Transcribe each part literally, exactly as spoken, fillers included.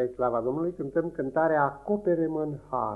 Spre slava Domnului cântăm cântarea Acopere-mă în har.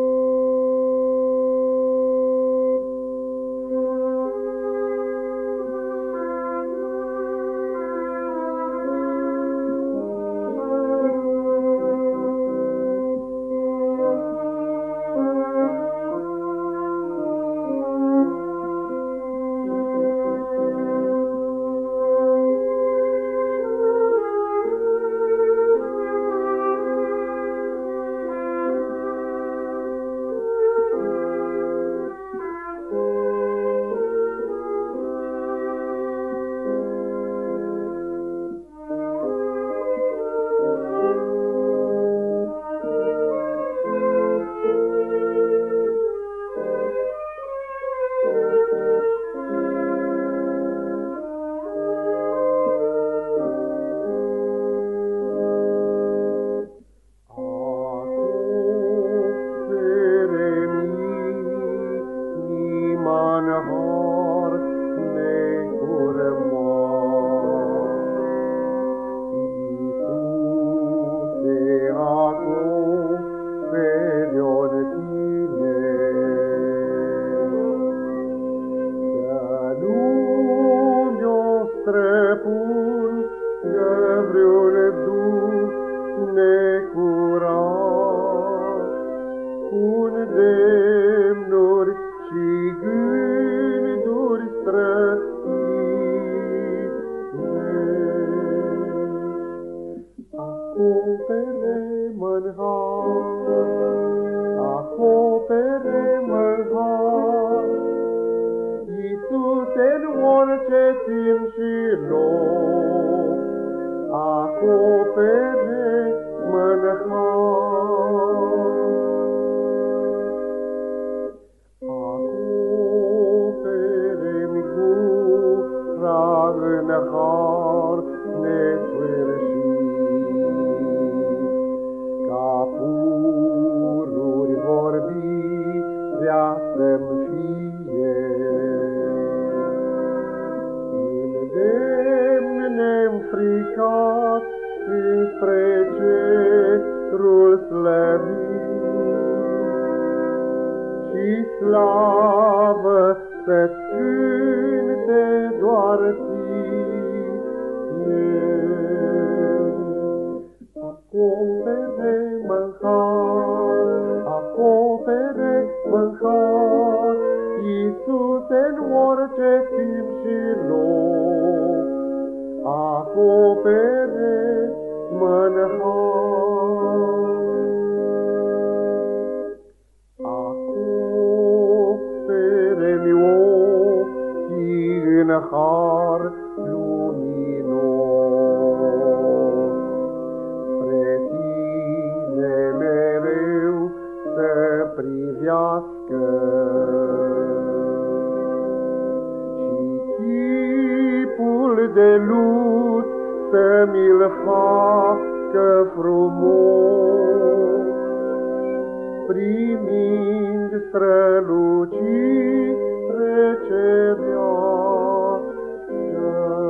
Străpun că vreun duh necurat, cu demnuri și gânduri străine. Acopere-mă-n har, acopere-mă-n har, Iisuse, în orice timp și loc, acopere-mă-n har. Acopere-mi gura în har nesfârșit, ca pururi vorbirea să-mi fie. Neînfricat înspre cerul slăvit, și slavă să-ți cânte doar ție. Acopere-mă-n har, acopere-mă-n har, Iisuse, în orice timp și loc, acopere-mă-n har. Acopere-mi ochii în har luminos, spre tine mereu să privească, de lut să mi-l facă frumos, primind strălucire cerească.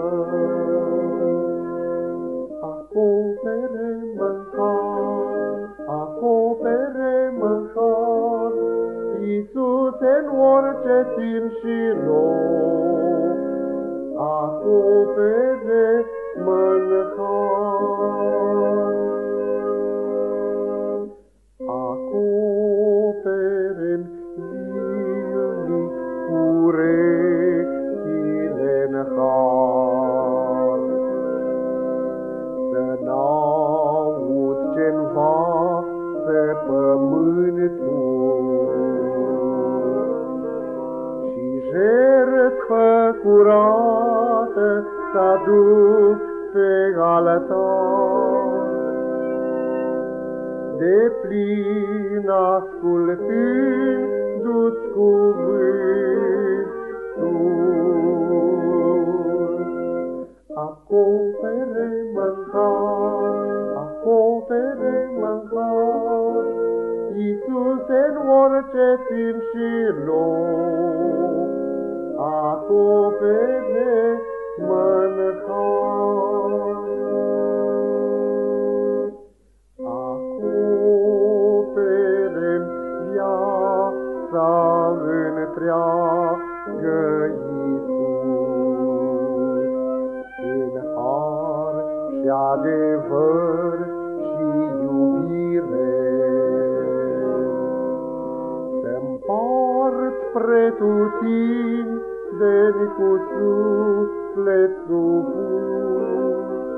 Acopere-mă-n har, acopere-mă-n har, Iisuse, în orice timp și loc, acopere-mă-n har. Acopere-mi zilnic urechile-n har, să n-aud ce-nva să pământul, și jertfă curată s-aduc pe altar, de plin ascultându-ți cuvântul. Acopere-mă-n har, acopere-mă-n har, Iisuse, în orice timp și loc, acopere-mă-n har. pretindeni cu suflet supus.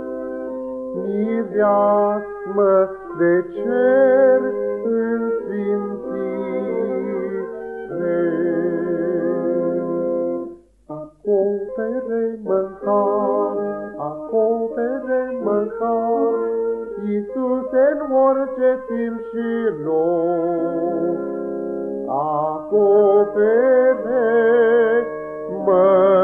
Mireasmă de cer în sfințire, acopere-mă în har, acopere-mă în har, Iisuse, în orice timp și loc. Acopere-mă